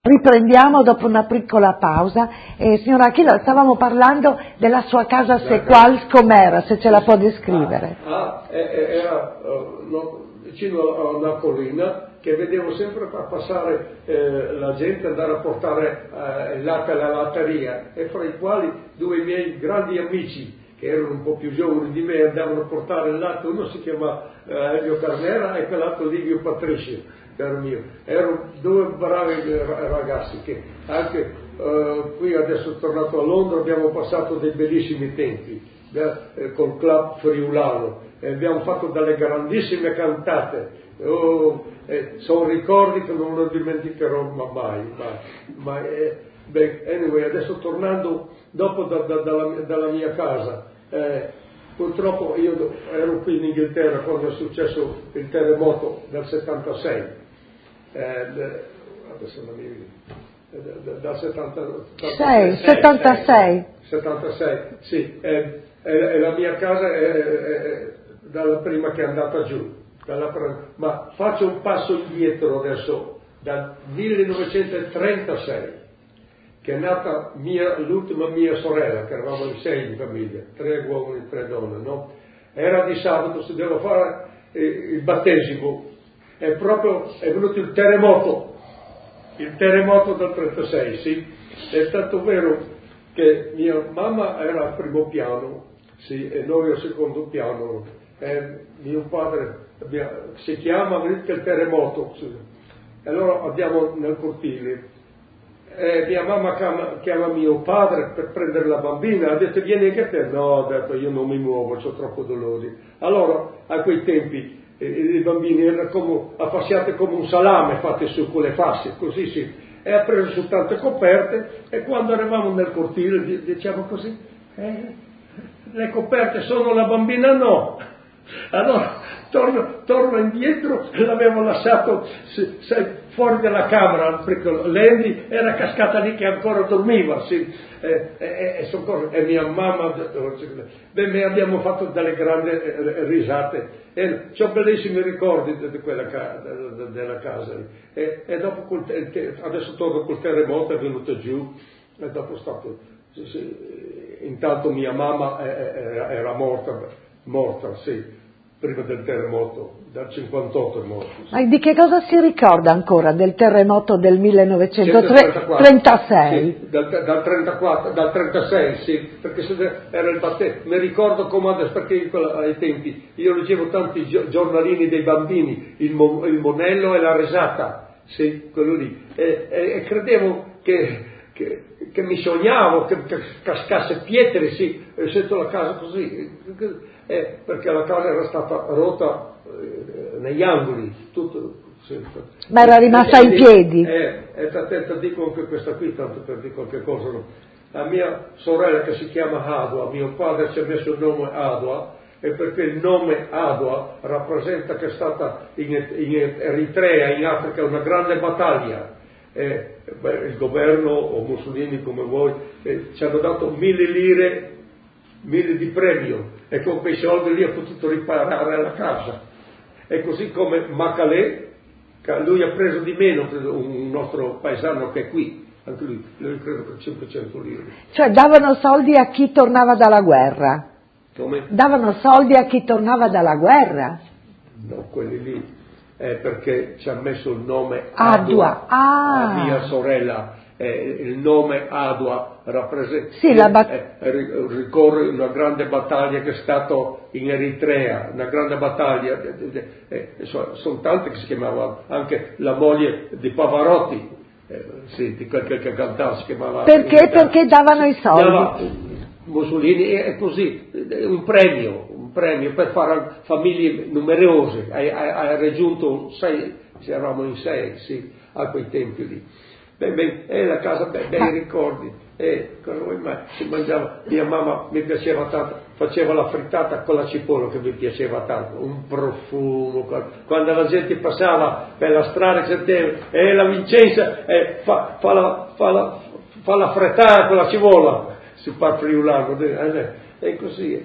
Riprendiamo dopo una piccola pausa. Signora Achille, stavamo parlando della sua casa sequals, com'era, se ce la può descrivere. Era vicino a una collina che vedevo sempre passare la gente andare a portare il latte alla latteria, e fra i quali due miei grandi amici che erano un po' più giovani di me andavano a portare il latte. Uno si chiama Elio Carnera e quell'altro Livio Patricio, caro mio. Erano due bravi ragazzi che anche qui adesso tornato a Londra abbiamo passato dei bellissimi tempi col club friulano e abbiamo fatto delle grandissime cantate. Sono ricordi che non lo dimenticherò mai. Anyway, adesso tornando dopo dalla mia casa, purtroppo io ero qui in Inghilterra quando è successo il terremoto del 76, adesso non mi dal 76, sì, e la mia casa è dalla prima che è andata giù, ma faccio un passo indietro adesso, dal 1936, che è nata l'ultima mia sorella, che eravamo in 6 in famiglia, 3 uomini e 3 donne, no? Era di sabato, si doveva fare il battesimo, è venuto il terremoto del 36, sì, è tanto vero che mia mamma era al primo piano, sì, e noi al secondo piano, mio padre si chiama il terremoto, sì. E allora andiamo nel cortile. Mia mamma chiama mio padre per prendere la bambina, ha detto vieni anche te. No, ho detto io non mi muovo, ho troppo dolori. Allora a quei tempi i bambini erano affasciati come un salame, fatti su con le fasce, così sì, e ha preso su tante coperte, e quando eravamo nel cortile diciamo così, le coperte sono la bambina? No. Allora torno indietro, l'avevo lasciato fuori dalla camera, perché l'Andy era cascata lì che ancora dormiva, sì, e mia mamma, abbiamo fatto delle grandi risate, e ho bellissimi ricordi della casa, e dopo adesso torno col terremoto, è venuto giù, e dopo è stato, intanto mia mamma era morta, sì, prima del terremoto, dal 58 è morto. Sì. Ma di che cosa si ricorda ancora del terremoto del 1936? Sì, dal 36, sì, perché era il battesimo. Mi ricordo come adesso, perché ai tempi io leggevo tanti giornalini dei bambini, il monello e la risata, sì, quello lì, e credevo che mi sognavo che cascasse pietre, sì, e sento la casa così, perché la casa era stata rotta negli angoli, tutto. Ma era rimasta in piedi. Dico anche questa qui, tanto per dire qualche cosa. No? La mia sorella, che si chiama Adua, mio padre ci ha messo il nome Adua, e perché il nome Adua rappresenta che è stata in Eritrea, in Africa, una grande battaglia. Il governo o Mussolini, come vuoi, ci hanno dato 1000 lire, 1000 di premio, e con quei soldi lì ha potuto riparare la casa. E così come Macalè, lui ha preso di meno, un nostro paesano che è qui, anche lui credo per 500 lire. Cioè davano soldi a chi tornava dalla guerra? Come? Davano soldi a chi tornava dalla guerra? No, quelli lì, perché ci ha messo il nome Adua. a mia sorella. Il nome Adua rappresenta, sì, ricorre una grande battaglia che è stata in Eritrea, una grande battaglia, sono tante che si chiamavano, anche la moglie di Pavarotti, sì, di quel che cantava, si chiamava. Perché davano i soldi? Mussolini, è così, un premio per fare famiglie numerose, ha raggiunto 6, eravamo in 6, sì, a quei tempi lì. La casa, bei ricordi, cosa vuoi mai? Si mangiava, mia mamma mi piaceva tanto, faceva la frittata con la cipolla che mi piaceva tanto, un profumo, quando la gente passava per la strada senteva, la Vincenza fa la frittata con la cipolla, si parla friulano, e così,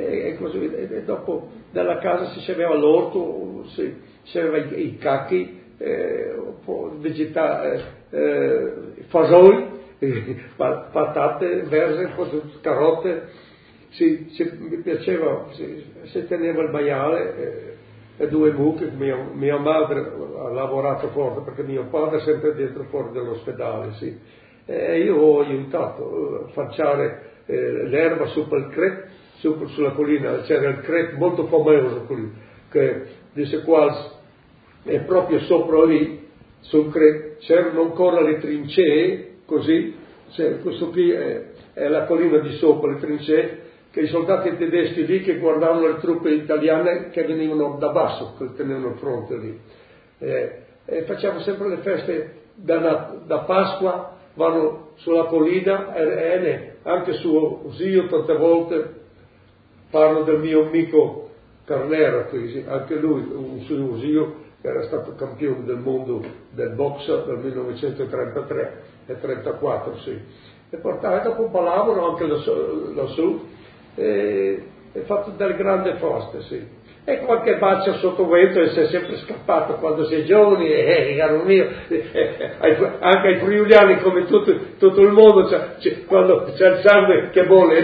e dopo dalla casa si aveva l'orto, si aveva i cacchi, un po' fasoli, patate, verze, carote, mi piaceva, si teneva il maiale e 2 mucche. Mia madre ha lavorato forte perché mio padre è sempre dentro fuori dall'ospedale, e io ho aiutato a facciare l'erba sopra il Cret, sulla collina. C'era il Cret molto famoso qui, che disse quals, e proprio sopra lì sul Cret c'erano ancora le trincee, così, questo qui è la collina di sopra, le trincee, che i soldati tedeschi lì che guardavano le truppe italiane che venivano da basso, che tenevano il fronte lì. E facciamo sempre le feste da Pasqua, vanno sulla collina, e anche suo zio tante volte, parlo del mio amico Carnera, anche lui, un suo zio, era stato campione del mondo del box dal 1933 e 34, e portava, dopo ballavano anche lassù, e fatto delle grandi feste, e qualche bacio sotto vento, e si è sempre scappato quando sei giovani, caro mio, anche ai friuliani come tutto il mondo, quando c'è il sangue che bolle,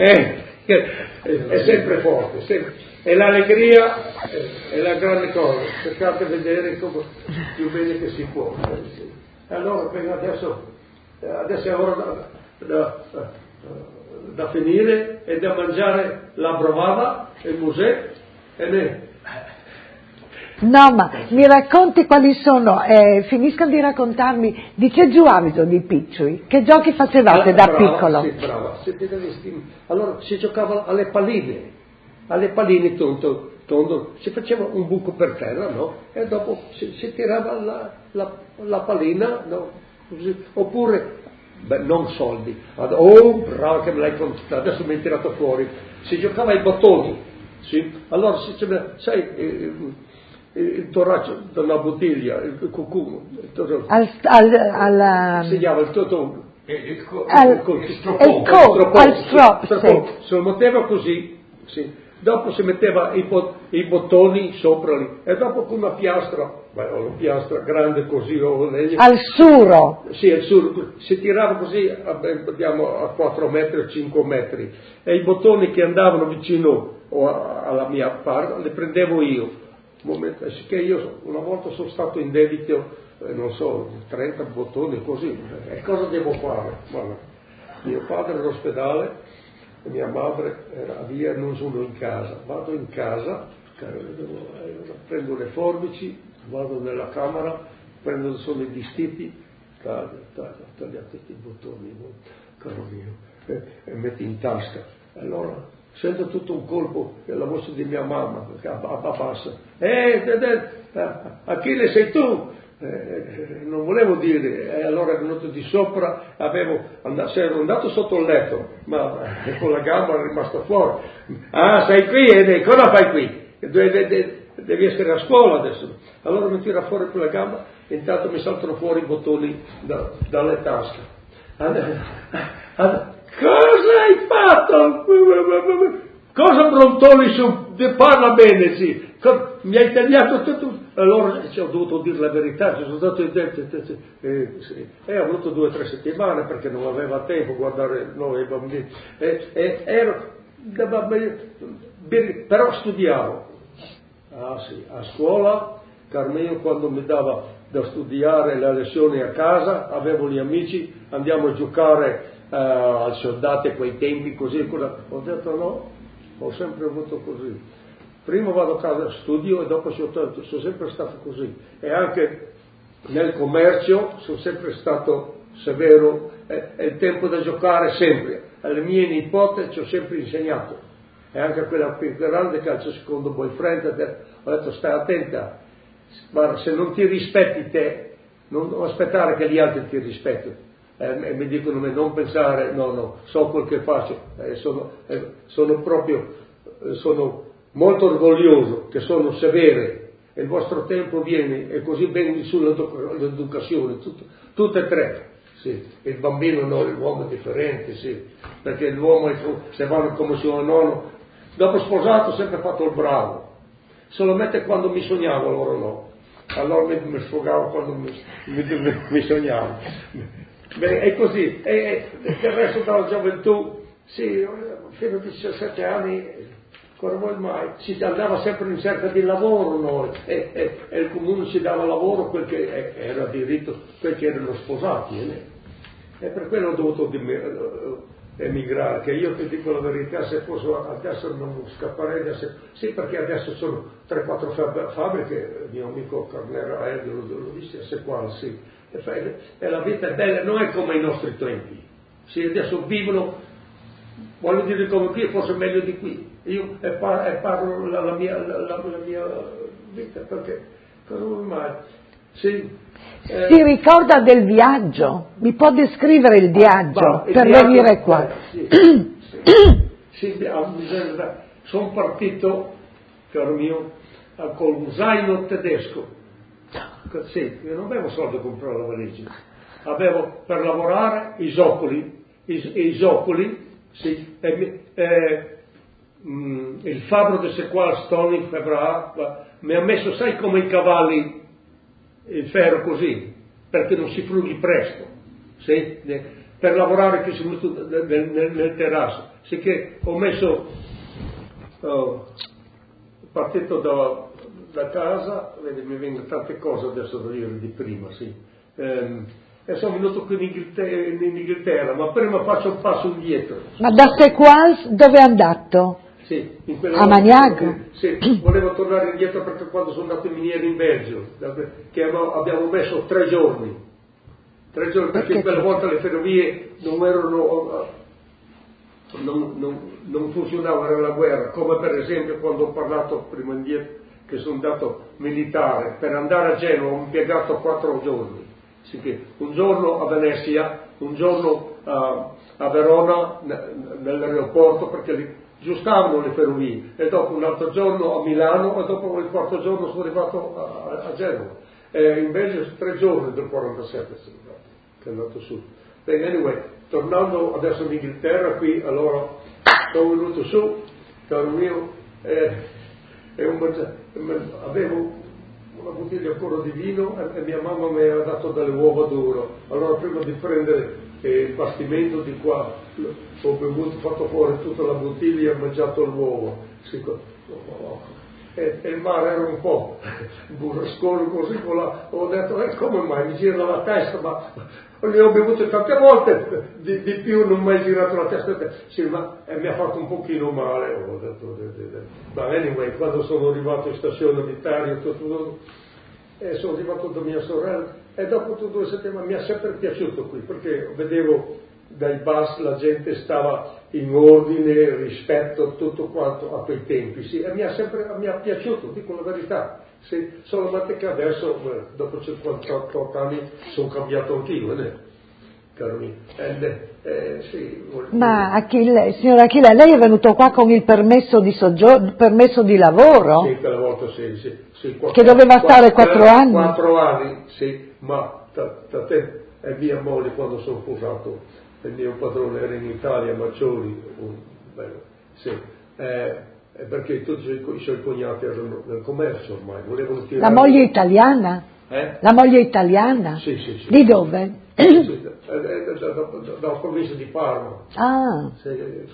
è sempre forte, e l'allegria è la grande cosa, cercate di vedere come più bene che si può. Allora adesso è ora da finire e da mangiare la brovava e il musè e No, ma mi racconti quali sono, finiscano di raccontarmi di che giocavate di piccoli, che giochi facevate da piccolo? Sì, brava. Allora si giocava alle palline tondo, si faceva un buco per terra, no? E dopo si tirava la pallina, no? Così. Oppure, non soldi, bravo che me l'hai contato, adesso mi hai tirato fuori, si giocava ai bottoni, allora il toraccio della bottiglia, il cucumo, si chiama il totone, al strop, se lo metteva così, dopo si metteva i bottoni sopra lì, e dopo con una piastra grande così, o legno, al suro, al suro, si tirava così, andiamo a 4 metri o 5 metri, e i bottoni che andavano vicino alla mia parte li prendevo io. Che io una volta sono stato in debito, non so, 30 bottoni così, e cosa devo fare? Guarda, mio padre era all'ospedale e mia madre era via e non sono in casa. Vado in casa, prendo le forbici, vado nella camera, sono i vestiti, tagliate i bottoni, caro mio, e metti in tasca. Allora sento tutto un colpo della voce di mia mamma che abbassa, Achille sei tu, non volevo dire, allora è venuto di sopra, ero andato sotto il letto, ma con la gamba è rimasto fuori. Sei qui, cosa fai qui? Devi essere a scuola adesso. Allora mi tira fuori con la gamba e intanto mi saltano fuori i bottoni dalle tasche. Cosa hai fatto? Cosa brontoli su? Parla bene, sì. Mi hai tagliato tutto. Allora ho dovuto dire la verità, sono stato e ho avuto 2 o 3 settimane perché non aveva tempo a guardare noi i bambini. Però studiavo. A scuola, Carmelo, quando mi dava da studiare le lezioni a casa, avevo gli amici, andiamo a giocare al soldati a quei tempi così, ho detto no, ho sempre avuto così, prima vado a casa, studio e dopo sono sempre stato così, e anche nel commercio sono sempre stato severo, è il tempo da giocare sempre, alle mie nipote ci ho sempre insegnato, e anche a quella più grande che ha il suo secondo boyfriend, ho detto stai attenta, guarda, se non ti rispetti te, non aspettare che gli altri ti rispettino. E mi dicono non pensare, no, so quel che faccio, sono molto orgoglioso che sono severe, e il vostro tempo viene, e così ben sull'educazione, tutte e 3, il bambino no, l'uomo è differente, perché l'uomo se vanno come suo nonno, dopo sposato ho sempre fatto il bravo, solamente quando mi sognavo, loro no, allora mi sfogavo quando mi sognavo. Beh, è così, e del resto dalla gioventù, sì, fino a 17 anni, come vuoi mai, si andava sempre in cerca di lavoro noi, e il comune ci dava lavoro quel che era diritto, quel che erano sposati, e per quello ho dovuto emigrare, che io ti dico la verità, se fosse adesso non scapperei adesso, sì, perché adesso sono 3-4 fabbriche, mio amico Carnera lo disse qua, sì, e la vita è bella, non è come i nostri tempi, sì, adesso vivono, voglio dire come qui, forse meglio di qui, io parlo la mia vita, perché cosa vuoi mai, sì. Si ricorda del viaggio? Mi può descrivere il viaggio per venire qua? Sì, sono partito, caro mio, con un zaino tedesco. Sì, io non avevo soldi per comprare la valigia. Avevo per lavorare i zoccoli, sì, il fabbro di Sequal Stoni mi ha messo, sai come i cavalli, il ferro così, perché non si frughi presto, sì? Per lavorare qui nel terrazzo, sicché ho messo, partito da casa, vedi, mi vengono tante cose adesso da dire di prima, sì, e sono venuto qui in Inghilterra, ma prima faccio un passo indietro. Ma da Sequals dove è andato? Sì, a Maniago? Sì, volevo tornare indietro perché quando sono andato in miniera in Belgio, che abbiamo messo 3 giorni, perché quella volta le ferrovie non funzionavano, era la guerra, come per esempio quando ho parlato prima indietro che sono andato militare, per andare a Genova ho impiegato 4 giorni, un giorno a Venezia, un giorno a Verona nell'aeroporto perché giustavano le ferrovie, e dopo un altro giorno a Milano, e dopo il 4º giorno sono arrivato a Genova. In Belgio 3 giorni del 47 sono andato, che è andato su. Bene, anyway, tornando adesso in Inghilterra, qui allora sono venuto su, caro mio, avevo una bottiglia ancora di vino e mia mamma mi aveva dato delle uova d'oro. Allora prima di prendere il bastimento di qua ho bevuto, fatto fuori tutta la bottiglia e ho mangiato l'uovo. E il mare era un po' burrascoso così, ho detto come mai mi gira la testa, ma ne ho bevute tante volte, di più non mi è girato la testa, sì, ma mi ha fatto un pochino male, ho detto, ma anyway, quando sono arrivato in stazione unitaria, sono arrivato da mia sorella, e dopo 2 settimane mi è sempre piaciuto qui, perché vedevo dai bus la gente stava in ordine rispetto a tutto quanto a quei tempi, sì, e mi ha piaciuto, dico la verità, sì, solamente che adesso, dopo 58 anni, sono cambiato anch'io, caro mio. Sì, ma Achille, signor Achille, lei è venuto qua con il permesso di soggiorno, permesso di lavoro? Sì, quella volta sì, che doveva stare 4 anni? 4 anni, sì, ma da te e mia moglie quando sono sposato, il mio padrone era in Italia, Maggiori, sì, perché tutti i suoi cognati erano nel commercio ormai, volevano tirare... La moglie italiana? La moglie italiana? Sì. Di dove? Sì, dalla provincia di Parma. Ah. Sì,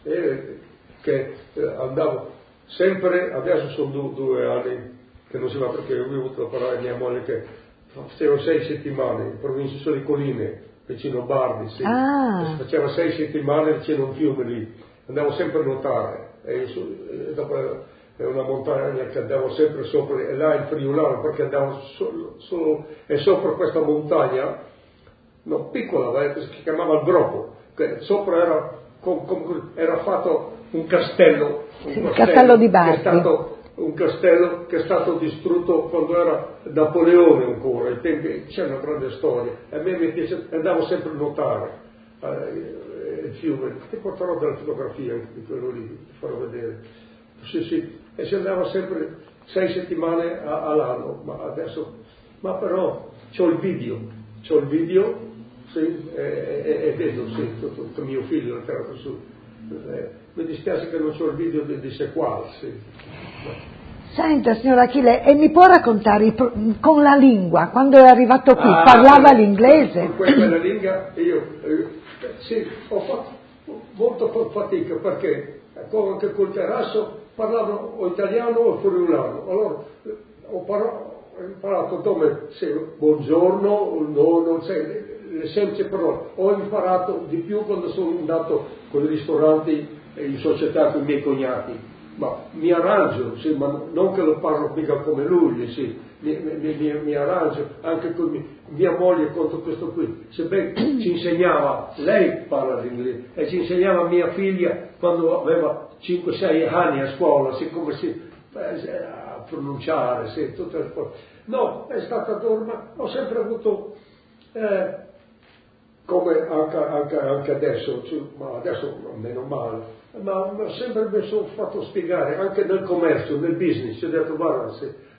che andavo sempre, adesso sono 2 anni che non si va perché ho avuto a parlare mia moglie che facevo 6 settimane in provincia di Colline, vicino a Bardi, sì. Faceva 6 settimane vicino a un fiume lì, andavo sempre a nuotare, e dopo è una montagna che andavo sempre sopra, e là il Friulano, perché andavo solo e sopra questa montagna, no, piccola, si chiamava il Gropo, che sopra era fatto un castello, il castello di Bardi. Un castello che è stato distrutto quando era Napoleone ancora, ai tempi c'è una grande storia, e a me mi piace, andavo sempre a nuotare il fiume, ti porterò della fotografia di quello lì, ti farò vedere, sì, e si andava sempre 6 settimane all'anno, ma però c'ho il video, sì, e vedo, sì, tutto mio figlio è tirato su. Mi dispiace che non c'ho il video di Sequal, sì. Senta, signor Achille, e mi può raccontare con la lingua, quando è arrivato qui, parlava l'inglese? Con quella lingua sì, ho fatto molto fatica perché anche col terrazzo parlavano o italiano o friulano. Allora ho imparato come buongiorno, no, le semplici parole. Ho imparato di più quando sono andato con i ristoranti in società con i miei cognati. Ma mi arrangio, sì, ma non che lo parlo mica come lui, sì, mi arrangio anche con mia moglie contro questo qui. Sebbene ci insegnava, lei parla l'inglese, e ci insegnava mia figlia quando aveva 5-6 anni a scuola, come a pronunciare, sì, tutte le cose. No, è stata dura, ho sempre avuto, come anche adesso, ma adesso meno male. Ma sempre mi sono fatto spiegare, anche nel commercio, nel business, ho detto guarda,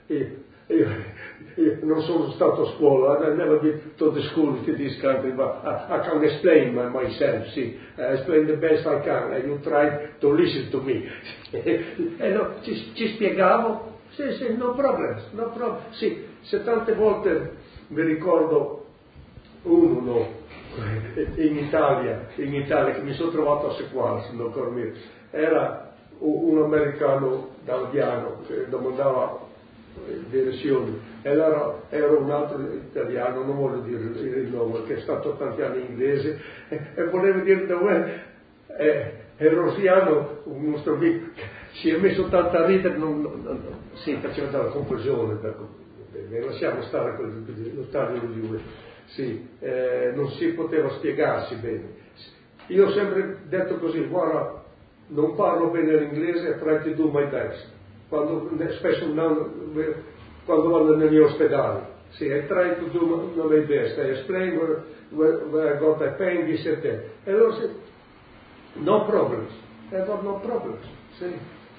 io non sono stato a scuola, I never been to the school to this country, but I can explain myself, I explain the best I can, and you try to listen to me. E no, ci spiegavo, sì, no problem, sì, se tante volte mi ricordo uno, in Italia che mi sono trovato a Sequala, se non dormire, era un americano d'Aldiano che domandava direzioni, e era un altro italiano, non voglio dire il nome, che è stato tanti anni in inglese, e voleva dire dove è rosiano, un nostro amico, si è messo tanto a ridere, sì, faceva della confusione, lasciamo stare lo taglio di lui. Sì, non si poteva spiegarsi bene. Io ho sempre detto così, guarda, non parlo bene l'inglese, try to do my best. Spesso quando vado negli ospedali, sì, I try to do my best, I explain where I got my pain, this and that. E allora sì, no problems, I got no problems, sì.